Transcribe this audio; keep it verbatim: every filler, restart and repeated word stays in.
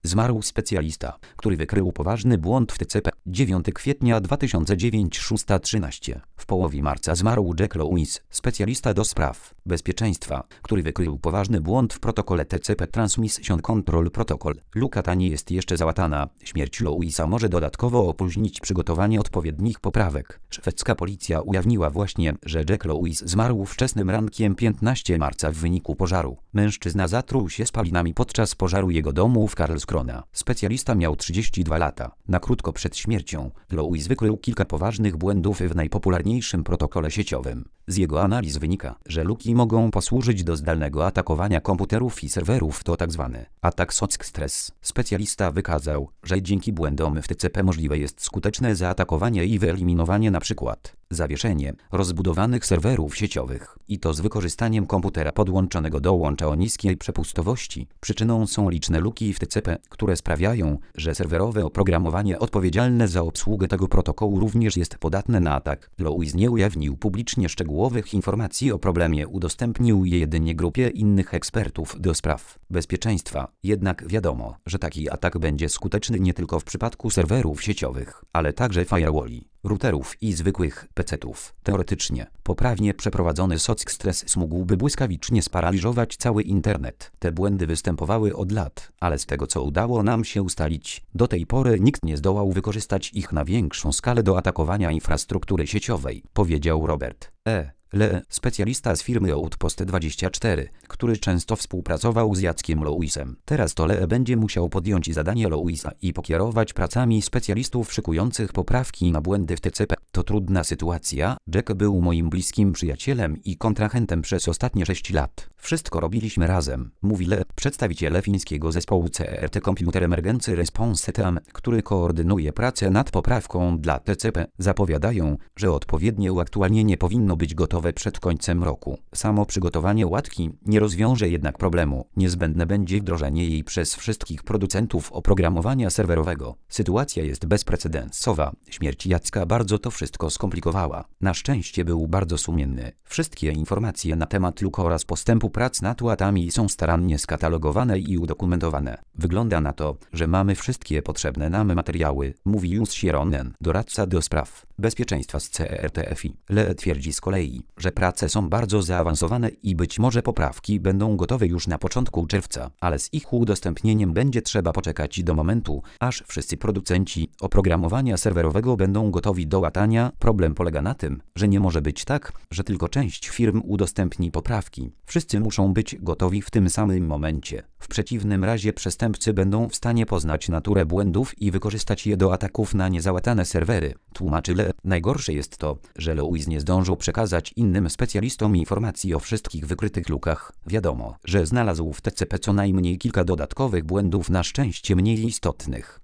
Zmarł specjalista, który wykrył poważny błąd w T C P. dziewiątego kwietnia dwa tysiące dziewiątego, szósta trzynaście. W połowie marca zmarł Jack Lewis, specjalista do spraw bezpieczeństwa, który wykrył poważny błąd w protokole T C P Transmission Control Protocol. Luka ta nie jest jeszcze załatana. Śmierć Lewisa może dodatkowo opóźnić przygotowanie odpowiednich poprawek. Szwedzka policja ujawniła właśnie, że Jack Lewis zmarł wczesnym rankiem piętnastego marca w wyniku pożaru. Mężczyzna zatruł się spalinami podczas pożaru jego domu w Karlskrona. Specjalista miał trzydzieści dwa lata. Na krótko przed śmiercią Lewis wykrył kilka poważnych błędów w najpopularniejszym protokole sieciowym. Z jego analiz wynika, że luki mogą posłużyć do zdalnego atakowania komputerów i serwerów, to tzw. atak Sock-Stress. Specjalista wykazał, że dzięki błędom w T C P możliwe jest skuteczne zaatakowanie i wyeliminowanie np. zawieszenie rozbudowanych serwerów sieciowych, i to z wykorzystaniem komputera podłączonego do łącza o niskiej przepustowości. Przyczyną są liczne luki w T C P, które sprawiają, że serwerowe oprogramowanie odpowiedzialne za obsługę tego protokołu również jest podatne na atak. Lewis nie ujawnił publicznie szczegółowych informacji o problemie, udostępnił je jedynie grupie innych ekspertów do spraw bezpieczeństwa. Jednak wiadomo, że taki atak będzie skuteczny nie tylko w przypadku serwerów sieciowych, ale także firewalli, routerów i zwykłych pecetów. Teoretycznie, poprawnie przeprowadzony Sock-Stress mógłby błyskawicznie sparaliżować cały internet. Te błędy występowały od lat, ale z tego co udało nam się ustalić, do tej pory nikt nie zdołał wykorzystać ich na większą skalę do atakowania infrastruktury sieciowej, powiedział Robert E. Lee, specjalista z firmy Outpost dwadzieścia cztery, który często współpracował z Jackiem Lewisem. Teraz to Lee będzie musiał podjąć zadanie Lewisa i pokierować pracami specjalistów szykujących poprawki na błędy w T C P. To trudna sytuacja. Jack był moim bliskim przyjacielem i kontrahentem przez ostatnie sześć lat. Wszystko robiliśmy razem, mówi Lee, przedstawiciel fińskiego zespołu C R T Computer Emergency Response Team, który koordynuje pracę nad poprawką dla T C P. Zapowiadają, że odpowiednie uaktualnienie powinno być gotowe przed końcem roku. Samo przygotowanie łatki nie rozwiąże jednak problemu. Niezbędne będzie wdrożenie jej przez wszystkich producentów oprogramowania serwerowego. Sytuacja jest bezprecedensowa. Śmierć Jacka bardzo to wszystko skomplikowała. Na szczęście był bardzo sumienny. Wszystkie informacje na temat Luke oraz postępu prac nad łatami są starannie skatalogowane i udokumentowane. Wygląda na to, że mamy wszystkie potrzebne nam materiały, mówi Jus Sieronen, doradca do spraw bezpieczeństwa z C R T F I. Lee twierdzi z kolei, że prace są bardzo zaawansowane i być może poprawki będą gotowe już na początku czerwca, ale z ich udostępnieniem będzie trzeba poczekać do momentu, aż wszyscy producenci oprogramowania serwerowego będą gotowi do łatania. Problem polega na tym, że nie może być tak, że tylko część firm udostępni poprawki. Wszyscy muszą być gotowi w tym samym momencie. W przeciwnym razie przestępcy będą w stanie poznać naturę błędów i wykorzystać je do ataków na niezałatane serwery, tłumaczy Lee. Najgorsze jest to, że Lewis nie zdążył przekazać innym specjalistom informacji o wszystkich wykrytych lukach. Wiadomo, że znalazł w T C P co najmniej kilka dodatkowych błędów, na szczęście mniej istotnych.